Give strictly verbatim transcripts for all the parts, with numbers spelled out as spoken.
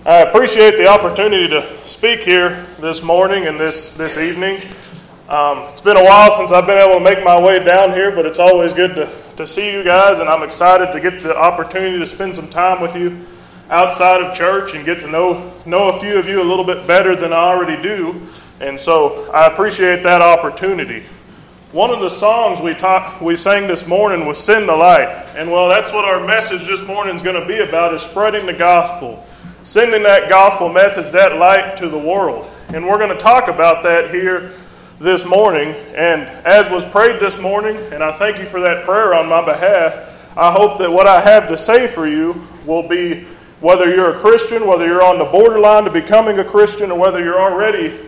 I appreciate the opportunity to speak here this morning and this, this evening. Um, it's been a while since I've been able to make my way down here, but it's always good to, to see you guys, and I'm excited to get the opportunity to spend some time with you outside of church and get to know, know a few of you a little bit better than I already do, and so I appreciate that opportunity. One of the songs we taught, we sang this morning was Send the Light, and well, that's what our message this morning is going to be about, is spreading the gospel. Sending that gospel message, that light to the world. And we're going to talk about that here this morning. And as was prayed this morning, and I thank you for that prayer on my behalf, I hope that what I have to say for you will be, whether you're a Christian, whether you're on the borderline to becoming a Christian, or whether you're already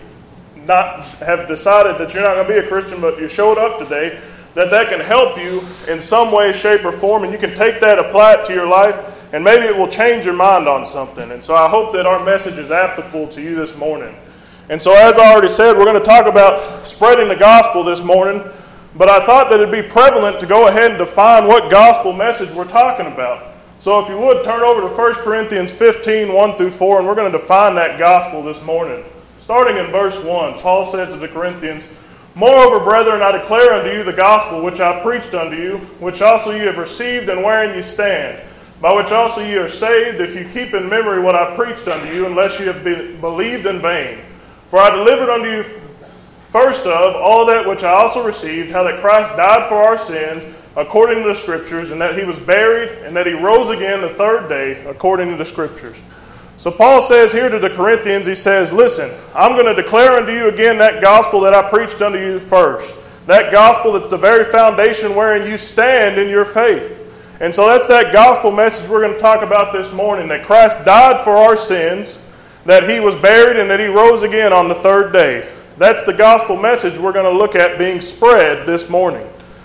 not have decided that you're not going to be a Christian, but you showed up today, that that can help you in some way, shape, or form, and you can take that, apply it to your life, and maybe it will change your mind on something. And so I hope that our message is applicable to you this morning. And so as I already said, we're going to talk about spreading the gospel this morning, but I thought that it'd be prevalent to go ahead and define what gospel message we're talking about. So if you would, turn over to First Corinthians fifteen, one through four, and we're going to define that gospel this morning. Starting in verse one, Paul says to the Corinthians, "Moreover, brethren, I declare unto you the gospel which I preached unto you, which also ye have received, and wherein ye stand, by which also ye are saved, if you keep in memory what I preached unto you, unless ye have been believed in vain. For I delivered unto you first of all that which I also received, how that Christ died for our sins, according to the Scriptures, and that he was buried, and that he rose again the third day, according to the Scriptures." So Paul says here to the Corinthians, he says, listen, I'm going to declare unto you again that gospel that I preached unto you first. That gospel that's the very foundation wherein you stand in your faith. And so that's that gospel message we're going to talk about this morning, that Christ died for our sins, that he was buried, and that he rose again on the third day. That's the gospel message we're going to look at being spread this morning.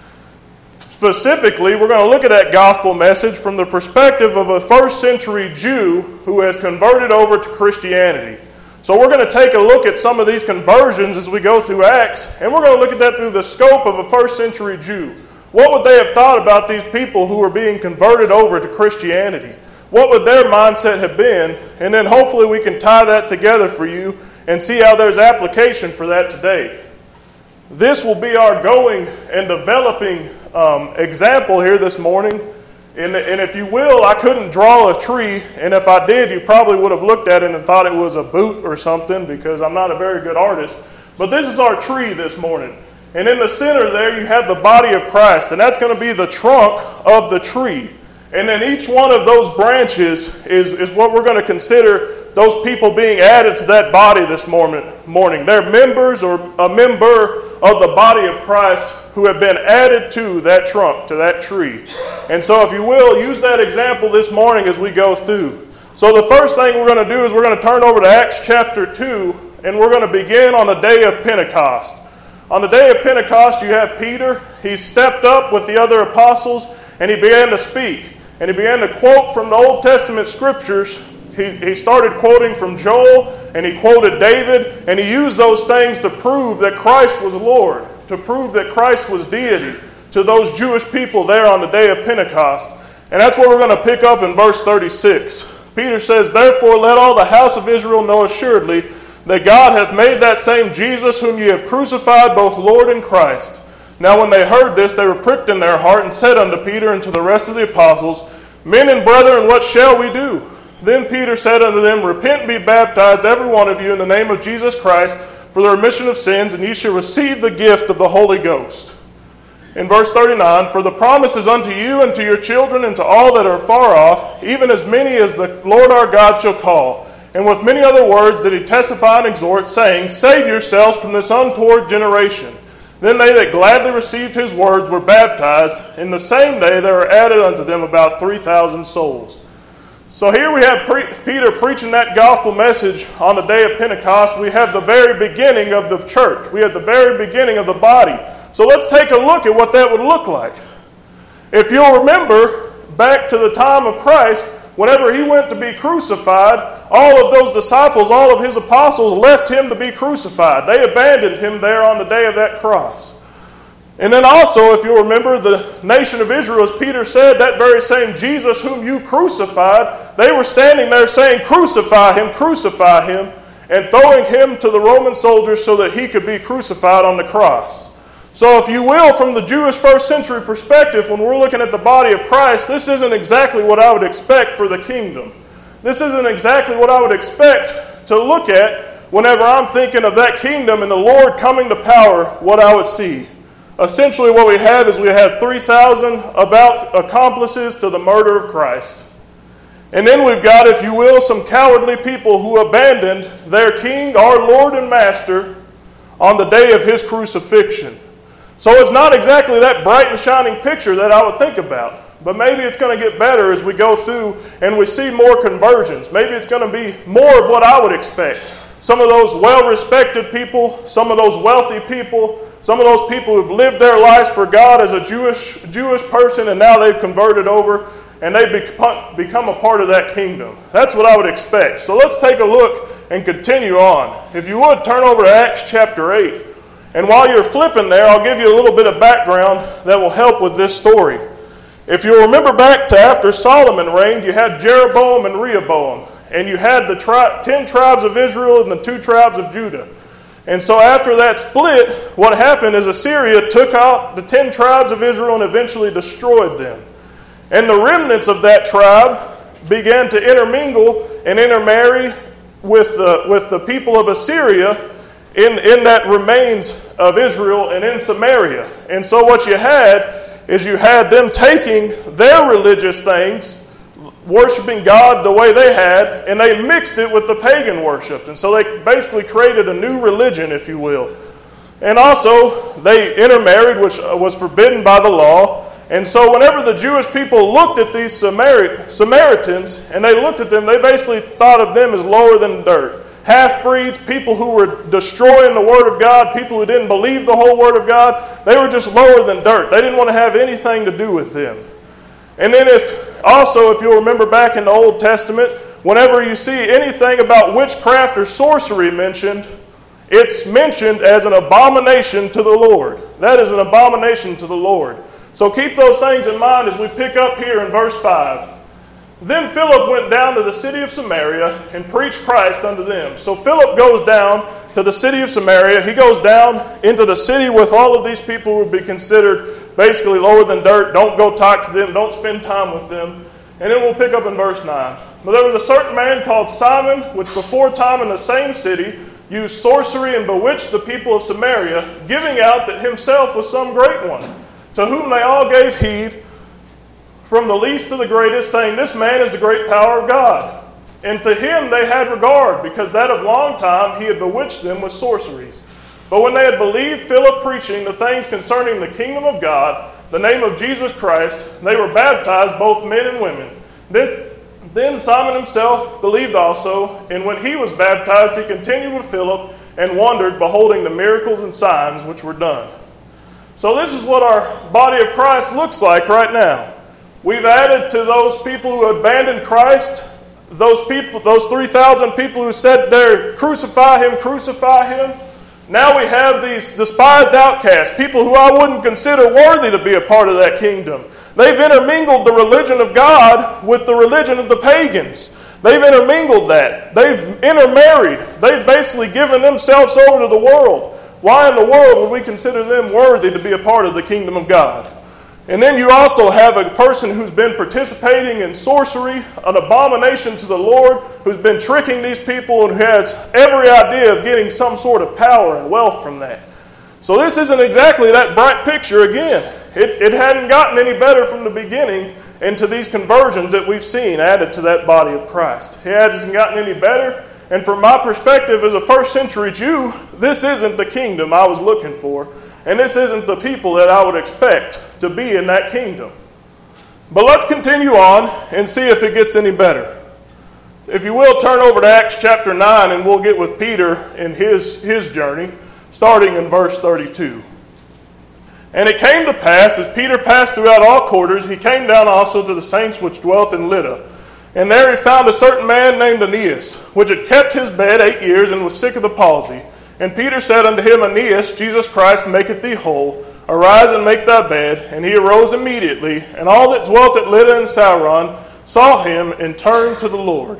Specifically, we're going to look at that gospel message from the perspective of a first century Jew who has converted over to Christianity. So we're going to take a look at some of these conversions as we go through Acts, and we're going to look at that through the scope of a first century Jew. What would they have thought about these people who were being converted over to Christianity? What would their mindset have been? And then hopefully we can tie that together for you and see how there's application for that today. This will be our going and developing um, example here this morning. And, and if you will, I couldn't draw a tree, and if I did, you probably would have looked at it and thought it was a boot or something, because I'm not a very good artist. But this is our tree this morning. And in the center there, you have the body of Christ, and that's going to be the trunk of the tree. And then each one of those branches is, is what we're going to consider those people being added to that body this morning. morning. They're members or a member of the body of Christ who have been added to that trunk, to that tree. And so if you will, use that example this morning as we go through. So the first thing we're going to do is we're going to turn over to Acts chapter two, and we're going to begin on the day of Pentecost. On the day of Pentecost, you have Peter. He stepped up with the other apostles, and he began to speak. And he began to quote from the Old Testament scriptures. He, he started quoting from Joel, and he quoted David, and he used those things to prove that Christ was Lord, to prove that Christ was deity to those Jewish people there on the day of Pentecost. And that's what we're going to pick up in verse thirty-six. Peter says, "Therefore let all the house of Israel know assuredly that God hath made that same Jesus whom ye have crucified, both Lord and Christ." Now when they heard this, they were pricked in their heart, and said unto Peter and to the rest of the apostles, "Men and brethren, what shall we do?" Then Peter said unto them, "Repent and be baptized, every one of you, in the name of Jesus Christ, for the remission of sins, and ye shall receive the gift of the Holy Ghost." In verse thirty-nine, "For the promise is unto you and to your children and to all that are far off, even as many as the Lord our God shall call." And with many other words did he testify and exhort, saying, "Save yourselves from this untoward generation." Then they that gladly received his words were baptized. In the same day there were added unto them about three thousand souls. So here we have pre- Peter preaching that gospel message on the day of Pentecost. We have the very beginning of the church. We have the very beginning of the body. So let's take a look at what that would look like. If you'll remember, back to the time of Christ, whenever he went to be crucified, all of those disciples, all of his apostles left him to be crucified. They abandoned him there on the day of that cross. And then also, if you'll remember, the nation of Israel, as Peter said, that very same Jesus whom you crucified, they were standing there saying, "Crucify him, crucify him," and throwing him to the Roman soldiers so that he could be crucified on the cross. So if you will, from the Jewish first century perspective, when we're looking at the body of Christ, this isn't exactly what I would expect for the kingdom. This isn't exactly what I would expect to look at whenever I'm thinking of that kingdom and the Lord coming to power, what I would see. Essentially what we have is we have three thousand about accomplices to the murder of Christ. And then we've got, if you will, some cowardly people who abandoned their king, our Lord and Master, on the day of his crucifixion. So it's not exactly that bright and shining picture that I would think about. But maybe it's going to get better as we go through and we see more conversions. Maybe it's going to be more of what I would expect. Some of those well-respected people, some of those wealthy people, some of those people who've lived their lives for God as a Jewish Jewish person, and now they've converted over and they've become a part of that kingdom. That's what I would expect. So let's take a look and continue on. If you would, turn over to Acts chapter eight. And while you're flipping there, I'll give you a little bit of background that will help with this story. If you remember back to after Solomon reigned, you had Jeroboam and Rehoboam. And you had the tri- ten tribes of Israel and the two tribes of Judah. And so after that split, what happened is Assyria took out the ten tribes of Israel and eventually destroyed them. And the remnants of that tribe began to intermingle and intermarry with the, with the people of Assyria in, in that remains of Israel and in Samaria. And so what you had is you had them taking their religious things, worshiping God the way they had, and they mixed it with the pagan worship. And so they basically created a new religion, if you will. And also, they intermarried, which was forbidden by the law. And so whenever the Jewish people looked at these Samari- Samaritans, and they looked at them, they basically thought of them as lower than dirt. Half-breeds, people who were destroying the Word of God, people who didn't believe the whole Word of God, they were just lower than dirt. They didn't want to have anything to do with them. And then if also, if you'll remember back in the Old Testament, whenever you see anything about witchcraft or sorcery mentioned, it's mentioned as an abomination to the Lord. That is an abomination to the Lord. So keep those things in mind as we pick up here in verse five. Then Philip went down to the city of Samaria and preached Christ unto them. So Philip goes down to the city of Samaria. He goes down into the city with all of these people who would be considered basically lower than dirt. Don't go talk to them. Don't spend time with them. And then we'll pick up in verse nine. But there was a certain man called Simon, which before time in the same city used sorcery and bewitched the people of Samaria, giving out that himself was some great one, to whom they all gave heed, from the least to the greatest, saying, "This man is the great power of God." And to him they had regard, because that of long time he had bewitched them with sorceries. But when they had believed Philip preaching the things concerning the kingdom of God, the name of Jesus Christ, they were baptized, both men and women. Then, then Simon himself believed also, and when he was baptized, he continued with Philip and wondered, beholding the miracles and signs which were done. So this is what our body of Christ looks like right now. We've added to those people who abandoned Christ, those people, those three thousand people who said there, "Crucify him, crucify him." Now we have these despised outcasts, people who I wouldn't consider worthy to be a part of that kingdom. They've intermingled the religion of God with the religion of the pagans. They've intermingled that. They've intermarried. They've basically given themselves over to the world. Why in the world would we consider them worthy to be a part of the kingdom of God? And then you also have a person who's been participating in sorcery, an abomination to the Lord, who's been tricking these people and who has every idea of getting some sort of power and wealth from that. So this isn't exactly that bright picture again. It, it hadn't gotten any better from the beginning into these conversions that we've seen added to that body of Christ. It hasn't gotten any better. And from my perspective as a first century Jew, this isn't the kingdom I was looking for. And this isn't the people that I would expect to be in that kingdom. But let's continue on and see if it gets any better. If you will, turn over to Acts chapter nine and we'll get with Peter in his, his journey, starting in verse thirty-two. And it came to pass, as Peter passed throughout all quarters, he came down also to the saints which dwelt in Lydda. And there he found a certain man named Aeneas, which had kept his bed eight years and was sick of the palsy. And Peter said unto him, Aeneas, Jesus Christ maketh thee whole. Arise and make thy bed. And he arose immediately, and all that dwelt at Lydda and Saron saw him and turned to the Lord.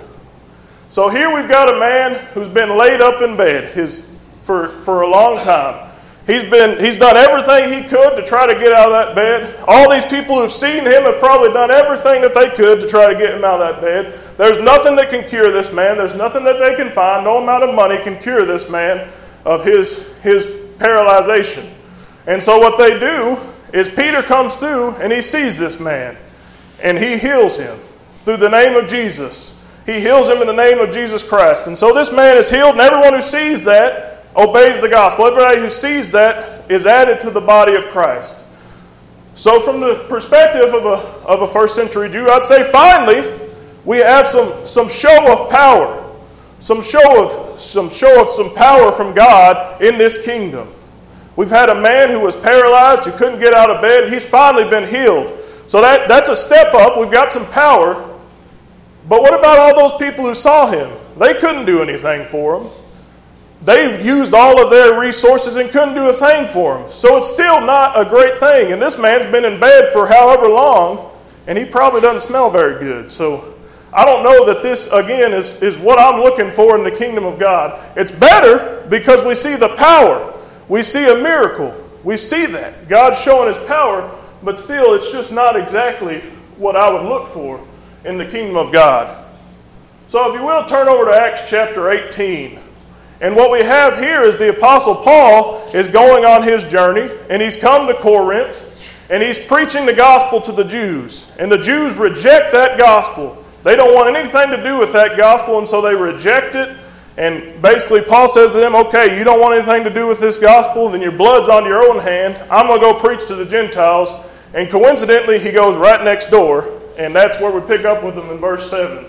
So here we've got a man who's been laid up in bed his, for, for a long time. He's been he's done everything he could to try to get out of that bed. All these people who've seen him have probably done everything that they could to try to get him out of that bed. There's nothing that can cure this man. There's nothing that they can find. No amount of money can cure this man of his, his paralyzation. And so what they do is Peter comes through and he sees this man. And he heals him through the name of Jesus. He heals him in the name of Jesus Christ. And so this man is healed, and everyone who sees that obeys the gospel. Everybody who sees that is added to the body of Christ. So from the perspective of a, of a first century Jew, I'd say finally we have some, some show of power. Some show of some show of some power from God in this kingdom. We've had a man who was paralyzed, who couldn't get out of bed. He's finally been healed. So that, that's a step up. We've got some power. But what about all those people who saw him? They couldn't do anything for him. They used all of their resources and couldn't do a thing for him. So it's still not a great thing. And this man's been in bed for however long, and he probably doesn't smell very good. So I don't know that this, again, is, is what I'm looking for in the kingdom of God. It's better because we see the power. We see a miracle. We see that. God's showing his power, but still it's just not exactly what I would look for in the kingdom of God. So if you will, turn over to Acts chapter eighteen. And what we have here is the Apostle Paul is going on his journey, and he's come to Corinth, and he's preaching the gospel to the Jews. And the Jews reject that gospel. They don't want anything to do with that gospel, and so they reject it. And basically Paul says to them, okay, you don't want anything to do with this gospel, then your blood's on your own hand. I'm going to go preach to the Gentiles. And coincidentally, he goes right next door, and that's where we pick up with him in verse seven.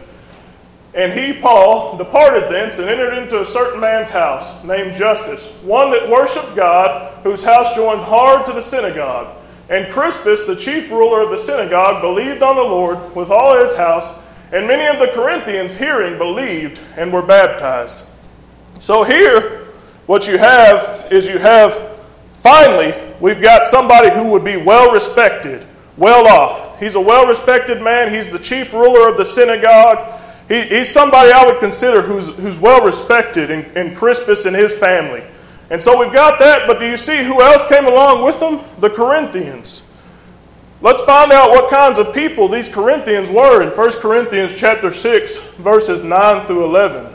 And he, Paul, departed thence and entered into a certain man's house, named Justus, one that worshipped God, whose house joined hard to the synagogue. And Crispus, the chief ruler of the synagogue, believed on the Lord with all his house, and many of the Corinthians, hearing, believed and were baptized. So here, what you have is you have, finally, we've got somebody who would be well-respected, well off. He's a well-respected man. He's the chief ruler of the synagogue. He, he's somebody I would consider who's, who's well-respected in, in Crispus and his family. And so we've got that, but do you see who else came along with them? The Corinthians. Let's find out what kinds of people these Corinthians were in First Corinthians chapter six, verses nine through eleven.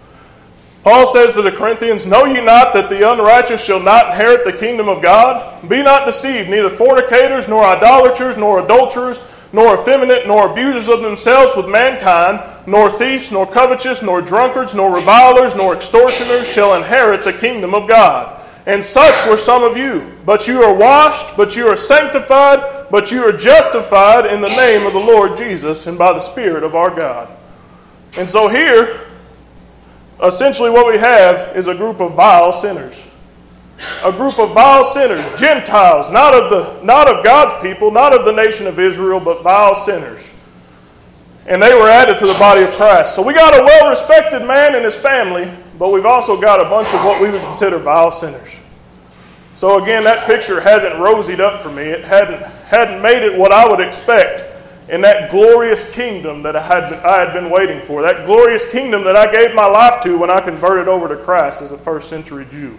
Paul says to the Corinthians, know ye not that the unrighteous shall not inherit the kingdom of God? Be not deceived, neither fornicators, nor idolaters, nor adulterers, nor effeminate, nor abusers of themselves with mankind, nor thieves, nor covetous, nor drunkards, nor revilers, nor extortioners shall inherit the kingdom of God. And such were some of you. But you are washed, but you are sanctified, but you are justified in the name of the Lord Jesus and by the Spirit of our God. And so here, essentially what we have is a group of vile sinners. A group of vile sinners, Gentiles, not of the not of God's people, not of the nation of Israel, but vile sinners. And they were added to the body of Christ. So we got a well-respected man and his family, but we've also got a bunch of what we would consider vile sinners. So again, that picture hasn't rosied up for me. It hadn't hadn't made it what I would expect in that glorious kingdom that I had been, I had been waiting for. That glorious kingdom that I gave my life to when I converted over to Christ as a first century Jew.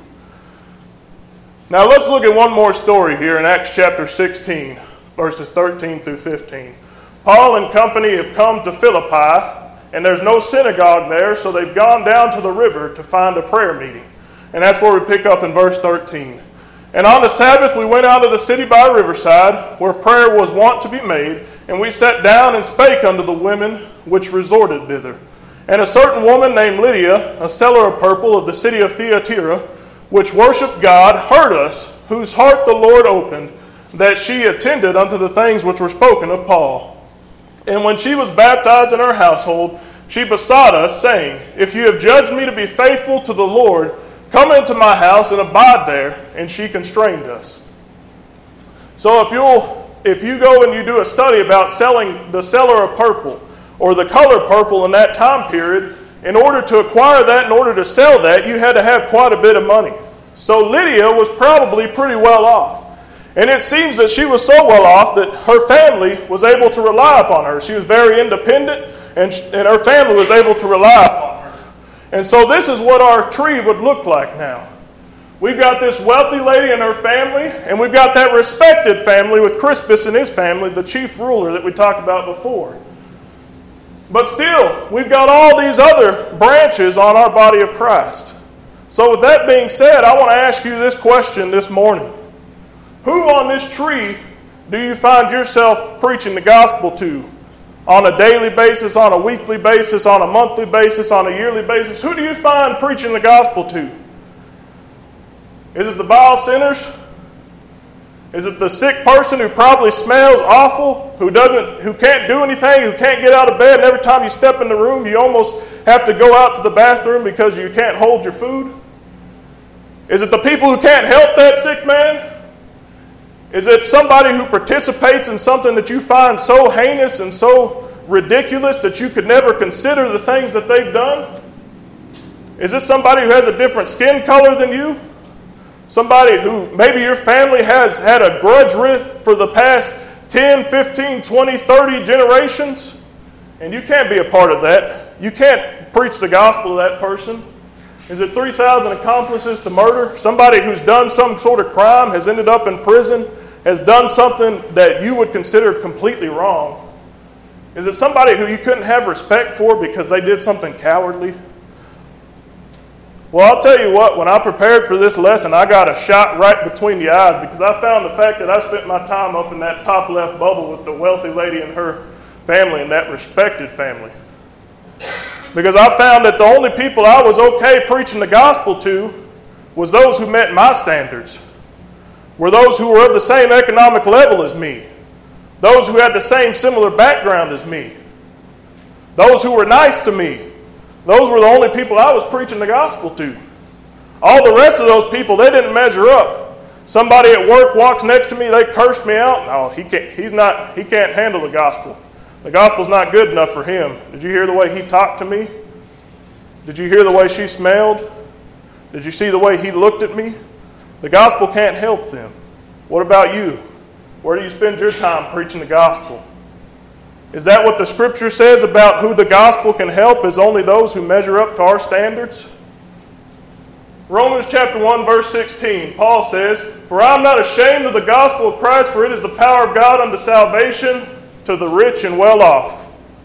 Now let's look at one more story here in Acts chapter sixteen, verses thirteen through fifteen. Paul and company have come to Philippi, and there's no synagogue there, so they've gone down to the river to find a prayer meeting. And that's where we pick up in verse thirteen. And on the Sabbath we went out of the city by a riverside, where prayer was wont to be made, and we sat down and spake unto the women which resorted thither. And a certain woman named Lydia, a seller of purple of the city of Thyatira, which worshipped God, heard us, whose heart the Lord opened, that she attended unto the things which were spoken of Paul. And when she was baptized in her household, she besought us, saying, If you have judged me to be faithful to the Lord, come into my house and abide there. And she constrained us. So if you'll, if you go and you do a study about selling the seller of purple, or the color purple in that time period, in order to acquire that, in order to sell that, you had to have quite a bit of money. So Lydia was probably pretty well off. And it seems that she was so well off that her family was able to rely upon her. She was very independent, and, and her family was able to rely upon her. And so this is what our tree would look like now. We've got this wealthy lady and her family, and we've got that respected family with Crispus and his family, the chief ruler that we talked about before. But still, we've got all these other branches on our body of Christ. So with that being said, I want to ask you this question this morning. Who on this tree do you find yourself preaching the gospel to on a daily basis, on a weekly basis, on a monthly basis, on a yearly basis? Who do you find preaching the gospel to? Is it the vile sinners? Is it the sick person who probably smells awful, who doesn't, who can't do anything, who can't get out of bed, and every time you step in the room you almost have to go out to the bathroom because you can't hold your food? Is it the people who can't help that sick man? Is it somebody who participates in something that you find so heinous and so ridiculous that you could never consider the things that they've done? Is it somebody who has a different skin color than you? Somebody who maybe your family has had a grudge with for the past ten, fifteen, twenty, thirty generations? And you can't be a part of that. You can't preach the gospel to that person. Is it three thousand accomplices to murder? Somebody who's done some sort of crime, has ended up in prison, has done something that you would consider completely wrong? Is it somebody who you couldn't have respect for because they did something cowardly? Well, I'll tell you what, when I prepared for this lesson, I got a shot right between the eyes because I found the fact that I spent my time up in that top left bubble with the wealthy lady and her family and that respected family. Because I found that the only people I was okay preaching the gospel to was those who met my standards, were those who were of the same economic level as me, those who had the same similar background as me, those who were nice to me. Those were the only people I was preaching the gospel to. All the rest of those people, they didn't measure up. Somebody at work walks next to me, they curse me out. No, he can't, he's not, he can't handle the gospel. The gospel's not good enough for him. Did you hear the way he talked to me? Did you hear the way she smelled? Did you see the way he looked at me? The gospel can't help them. What about you? Where do you spend your time preaching the gospel? Is that what the Scripture says about who the gospel can help, is only those who measure up to our standards? Romans chapter one, verse sixteen, Paul says, "For I am not ashamed of the gospel of Christ, for it is the power of God unto salvation to the rich and well off."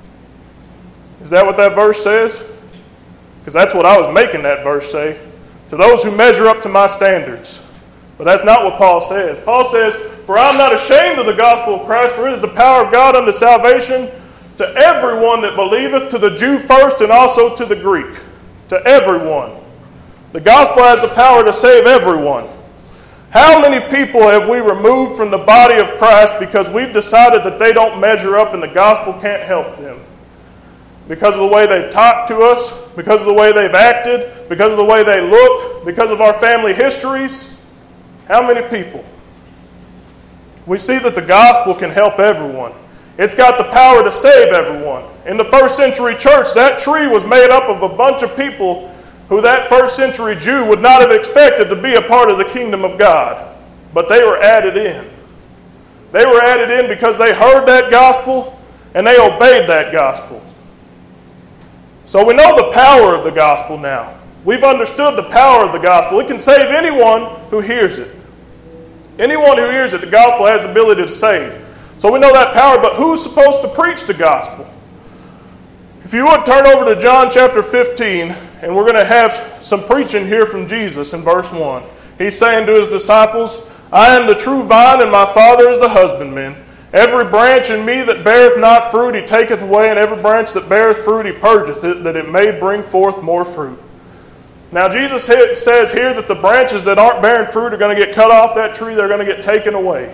Is that what that verse says? Because that's what I was making that verse say. To those who measure up to my standards. But that's not what Paul says. Paul says, "For I am not ashamed of the gospel of Christ, for it is the power of God unto salvation to everyone that believeth, to the Jew first and also to the Greek." To everyone. The gospel has the power to save everyone. How many people have we removed from the body of Christ because we've decided that they don't measure up and the gospel can't help them? Because of the way they've talked to us, because of the way they've acted, because of the way they look, because of our family histories. How many people? We see that the gospel can help everyone. It's got the power to save everyone. In the first century church, that tree was made up of a bunch of people who that first century Jew would not have expected to be a part of the kingdom of God. But they were added in. They were added in because they heard that gospel and they obeyed that gospel. So we know the power of the gospel now. We've understood the power of the gospel. It can save anyone who hears it. Anyone who hears it, the gospel has the ability to save. So we know that power, but who's supposed to preach the gospel? If you would turn over to John chapter fifteen, and we're going to have some preaching here from Jesus in verse one. He's saying to his disciples, "I am the true vine, and my Father is the husbandman. Every branch in me that beareth not fruit he taketh away, and every branch that beareth fruit he purgeth it, that it may bring forth more fruit." Now Jesus says here that the branches that aren't bearing fruit are going to get cut off that tree, they're going to get taken away.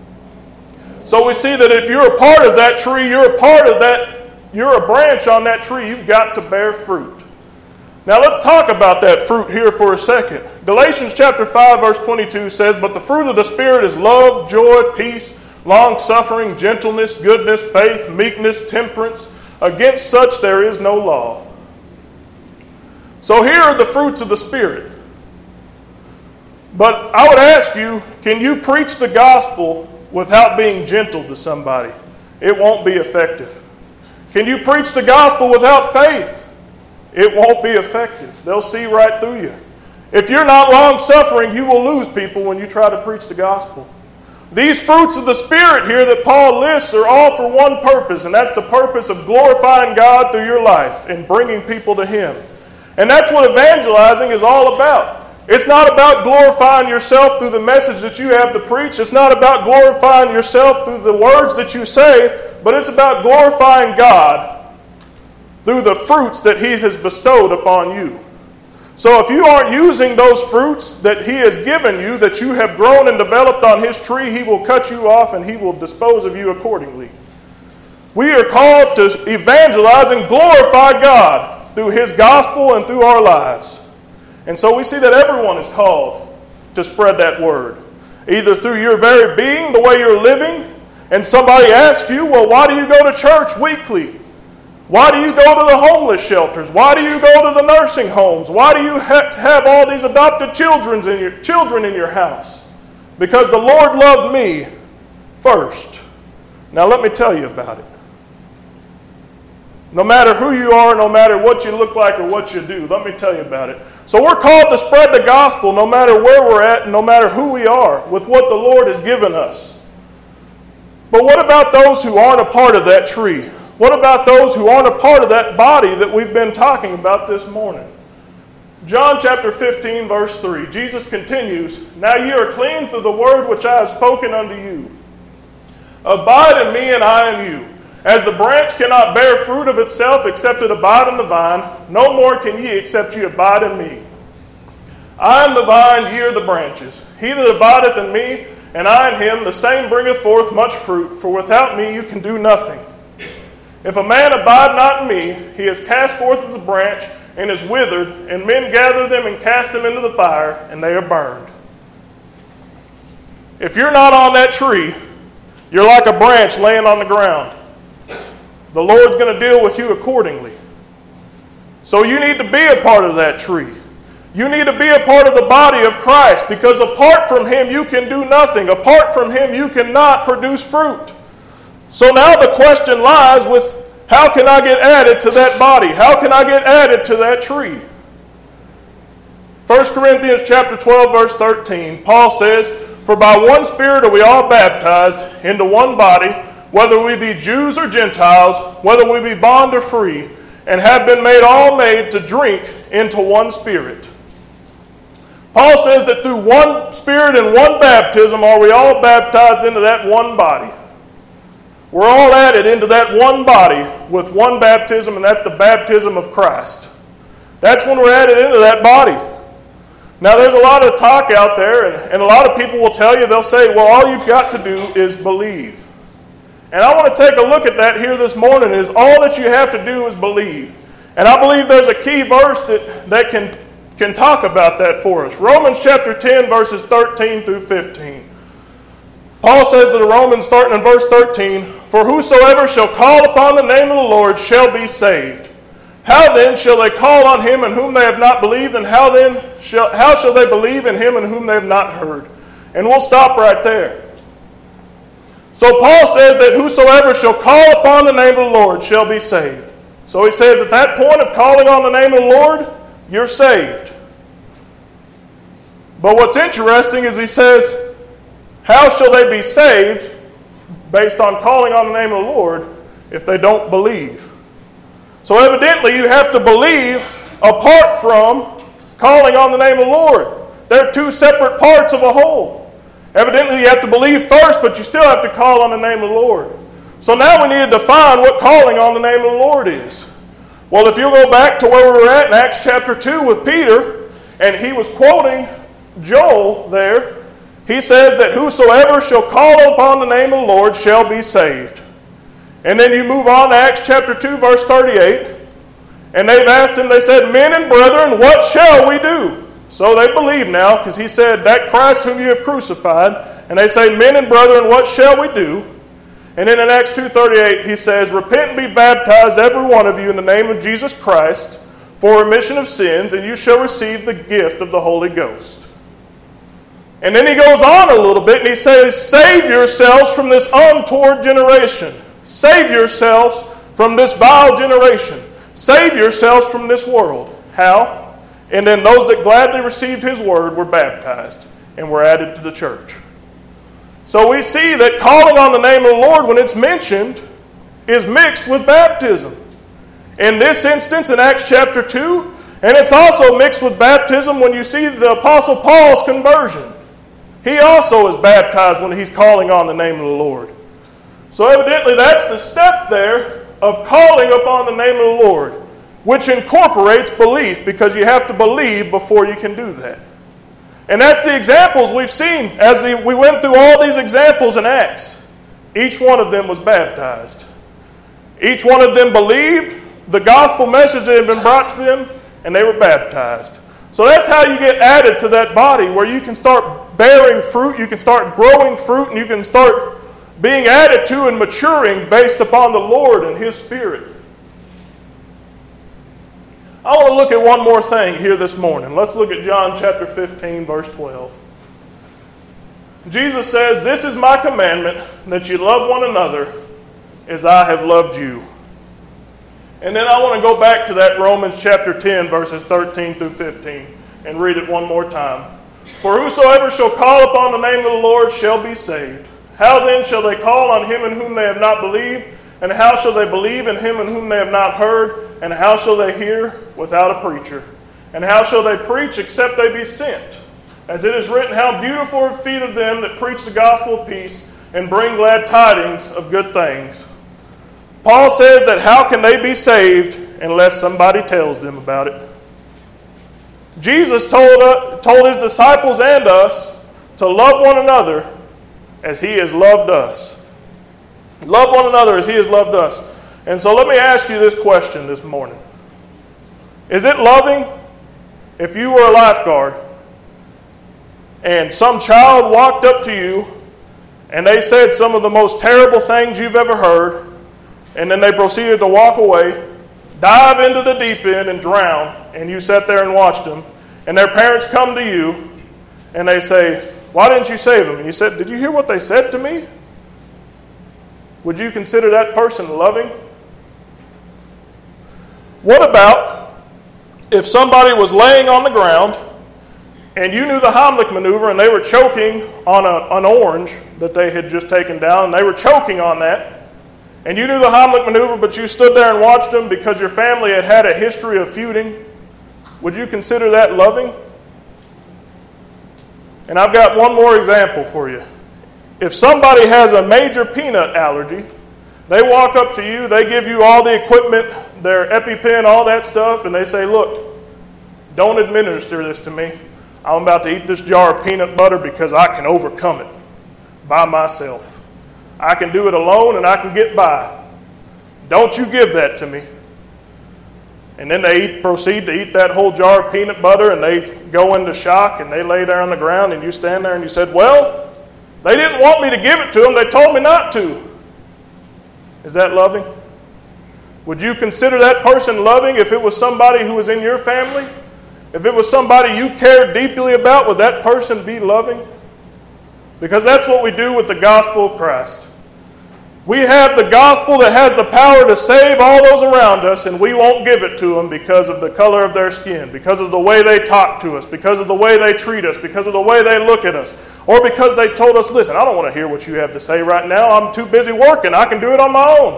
So we see that if you're a part of that tree, you're a part of that, you're a branch on that tree, you've got to bear fruit. Now let's talk about that fruit here for a second. Galatians chapter five verse twenty-two says, "But the fruit of the Spirit is love, joy, peace, long-suffering, gentleness, goodness, faith, meekness, temperance. Against such there is no law." So here are the fruits of the Spirit. But I would ask you, can you preach the gospel without being gentle to somebody? It won't be effective. Can you preach the gospel without faith? It won't be effective. They'll see right through you. If you're not long-suffering, you will lose people when you try to preach the gospel. These fruits of the Spirit here that Paul lists are all for one purpose, and that's the purpose of glorifying God through your life and bringing people to Him. And that's what evangelizing is all about. It's not about glorifying yourself through the message that you have to preach. It's not about glorifying yourself through the words that you say, but it's about glorifying God through the fruits that He has bestowed upon you. So if you aren't using those fruits that He has given you, that you have grown and developed on His tree, He will cut you off and He will dispose of you accordingly. We are called to evangelize and glorify God through His gospel and through our lives. And so we see that everyone is called to spread that word, either through your very being, the way you're living, and somebody asks you, well, why do you go to church weekly? Why do you go to the homeless shelters? Why do you go to the nursing homes? Why do you have to have all these adopted children in your, children in your house? Because the Lord loved me first. Now let me tell you about it. No matter who you are, no matter what you look like or what you do, let me tell you about it. So we're called to spread the gospel no matter where we're at and no matter who we are with what the Lord has given us. But what about those who aren't a part of that tree? What about those who aren't a part of that body that we've been talking about this morning? John chapter fifteen, verse three, Jesus continues, "Now ye are clean through the word which I have spoken unto you. Abide in me and I in you. As the branch cannot bear fruit of itself except it abide in the vine, no more can ye except ye abide in me. I am the vine, ye are the branches. He that abideth in me, and I in him, the same bringeth forth much fruit, for without me you can do nothing. If a man abide not in me, he is cast forth as a branch and is withered, and men gather them and cast them into the fire, and they are burned." If you're not on that tree, you're like a branch laying on the ground. The Lord's going to deal with you accordingly. So you need to be a part of that tree. You need to be a part of the body of Christ, because apart from Him you can do nothing. Apart from Him you cannot produce fruit. So now the question lies with, how can I get added to that body? How can I get added to that tree? First Corinthians chapter twelve, verse thirteen, Paul says, "For by one Spirit are we all baptized into one body, whether we be Jews or Gentiles, whether we be bond or free, and have been made all made to drink into one Spirit." Paul says that through one Spirit and one baptism are we all baptized into that one body. We're all added into that one body with one baptism, and that's the baptism of Christ. That's when we're added into that body. Now there's a lot of talk out there, and, and a lot of people will tell you, they'll say, well, all you've got to do is believe. And I want to take a look at that here this morning, is all that you have to do is believe. And I believe there's a key verse that, that can, can talk about that for us. Romans chapter ten, verses thirteen through fifteen. Paul says to the Romans, starting in verse thirteen, "For whosoever shall call upon the name of the Lord shall be saved. How then shall they call on Him in whom they have not believed, and how then shall, how shall they believe in Him in whom they have not heard?" And we'll stop right there. So Paul says that whosoever shall call upon the name of the Lord shall be saved. So he says at that point of calling on the name of the Lord, you're saved. But what's interesting is he says, how shall they be saved based on calling on the name of the Lord if they don't believe? So evidently you have to believe apart from calling on the name of the Lord. They're two separate parts of a whole. Evidently you have to believe first, but you still have to call on the name of the Lord. So now we need to define what calling on the name of the Lord is. Well, if you'll go back to where we were at in Acts chapter two with Peter, and he was quoting Joel there, he says that whosoever shall call upon the name of the Lord shall be saved. And then you move on to Acts chapter two, verse thirty-eight, and they've asked him, they said, "Men and brethren, what shall we do?" So they believe now, because he said, "That Christ whom you have crucified." And they say, "Men and brethren, what shall we do?" And then in Acts two thirty-eight, he says, "Repent and be baptized, every one of you, in the name of Jesus Christ, for remission of sins, and you shall receive the gift of the Holy Ghost." And then he goes on a little bit and he says, save yourselves from this untoward generation. Save yourselves from this vile generation. Save yourselves from this world. How? And then those that gladly received his word were baptized and were added to the church. So we see that calling on the name of the Lord, when it's mentioned, is mixed with baptism. In this instance, in Acts chapter two, and it's also mixed with baptism when you see the Apostle Paul's conversion. He also is baptized when he's calling on the name of the Lord. So evidently that's the step there of calling upon the name of the Lord, which incorporates belief, because you have to believe before you can do that. And that's the examples we've seen as the, we went through all these examples in Acts. Each one of them was baptized. Each one of them believed the gospel message that had been brought to them, and they were baptized. So that's how you get added to that body, where you can start bearing fruit, you can start growing fruit, and you can start being added to and maturing based upon the Lord and His Spirit. I want to look at one more thing here this morning. Let's look at John chapter fifteen, verse twelve. Jesus says, "This is my commandment, that you love one another as I have loved you." And then I want to go back to that Romans chapter ten, verses thirteen through fifteen, and read it one more time. "For whosoever shall call upon the name of the Lord shall be saved. How then shall they call on him in whom they have not believed? And how shall they believe in him in whom they have not heard? And how shall they hear without a preacher? And how shall they preach except they be sent? As it is written, how beautiful are the feet of them that preach the gospel of peace and bring glad tidings of good things." Paul says that how can they be saved unless somebody tells them about it? Jesus told, uh, told his disciples and us to love one another as he has loved us. Love one another as he has loved us. And so let me ask you this question this morning. Is it loving if you were a lifeguard and some child walked up to you and they said some of the most terrible things you've ever heard, and then they proceeded to walk away, dive into the deep end and drown, and you sat there and watched them, and their parents come to you and they say, "Why didn't you save them?" And you said, "Did you hear what they said to me?" Would you consider that person loving? What about if somebody was laying on the ground and you knew the Heimlich maneuver and they were choking on a, an orange that they had just taken down, and they were choking on that, and you knew the Heimlich maneuver, but you stood there and watched them because your family had had a history of feuding? Would you consider that loving? And I've got one more example for you. If somebody has a major peanut allergy, they walk up to you, they give you all the equipment, their EpiPen, all that stuff, and they say, "Look, don't administer this to me. I'm about to eat this jar of peanut butter because I can overcome it by myself. I can do it alone and I can get by. Don't you give that to me." And then they eat, proceed to eat that whole jar of peanut butter, and they go into shock and they lay there on the ground, and you stand there and you said, "Well, they didn't want me to give it to them. They told me not to." Is that loving? Would you consider that person loving if it was somebody who was in your family? If it was somebody you cared deeply about, would that person be loving? Because that's what we do with the gospel of Christ. We have the gospel that has the power to save all those around us, and we won't give it to them because of the color of their skin, because of the way they talk to us, because of the way they treat us, because of the way they look at us, or because they told us, "Listen, I don't want to hear what you have to say right now. I'm too busy working. I can do it on my own."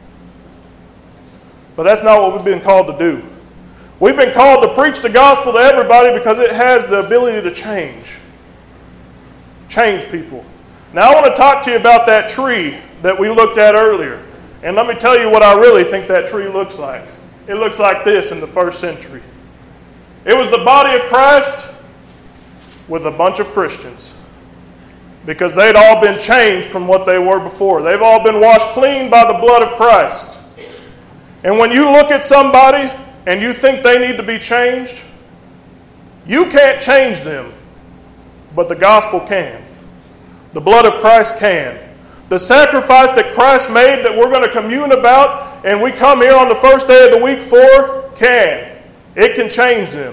But that's not what we've been called to do. We've been called to preach the gospel to everybody because it has the ability to change. Change people. Now I want to talk to you about that tree that we looked at earlier. And let me tell you what I really think that tree looks like. It looks like this in the first century. It was the body of Christ with a bunch of Christians, because they'd all been changed from what they were before. They've all been washed clean by the blood of Christ. And when you look at somebody and you think they need to be changed, you can't change them, but the gospel can. The blood of Christ can. The sacrifice that Christ made that we're going to commune about and we come here on the first day of the week for can. It can change them.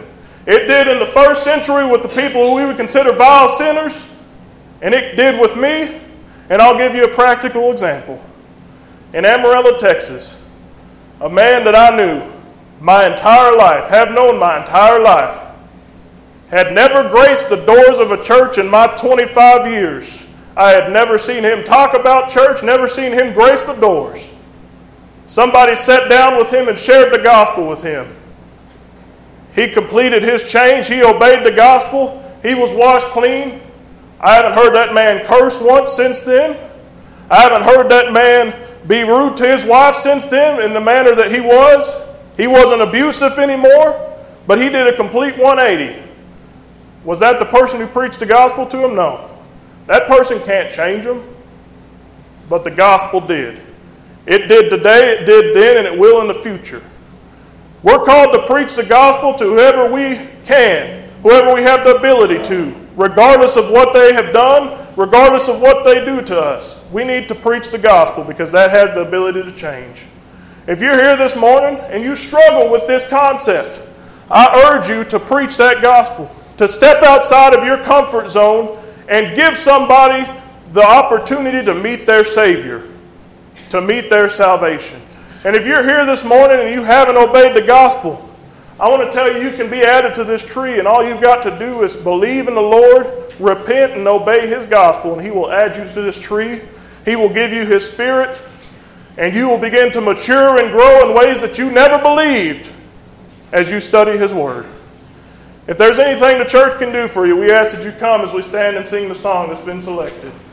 It did in the first century with the people who we would consider vile sinners, and it did with me. And I'll give you a practical example. In Amarillo, Texas, a man that I knew my entire life, have known my entire life, had never graced the doors of a church in my twenty-five years. I had never seen him talk about church, never seen him grace the doors. Somebody sat down with him and shared the gospel with him. He completed his change. He obeyed the gospel. He was washed clean. I haven't heard that man curse once since then. I haven't heard that man be rude to his wife since then in the manner that he was. He wasn't abusive anymore, but he did a complete one eighty. Was that the person who preached the gospel to him? No. That person can't change him, but the gospel did. It did today, it did then, and it will in the future. We're called to preach the gospel to whoever we can, whoever we have the ability to, regardless of what they have done, regardless of what they do to us. We need to preach the gospel because that has the ability to change. If you're here this morning and you struggle with this concept, I urge you to preach that gospel, to step outside of your comfort zone and give somebody the opportunity to meet their Savior, to meet their salvation. And if you're here this morning and you haven't obeyed the gospel, I want to tell you, you can be added to this tree, and all you've got to do is believe in the Lord, repent, and obey His gospel, and He will add you to this tree. He will give you His Spirit, and you will begin to mature and grow in ways that you never believed as you study His Word. If there's anything the church can do for you, we ask that you come as we stand and sing the song that's been selected.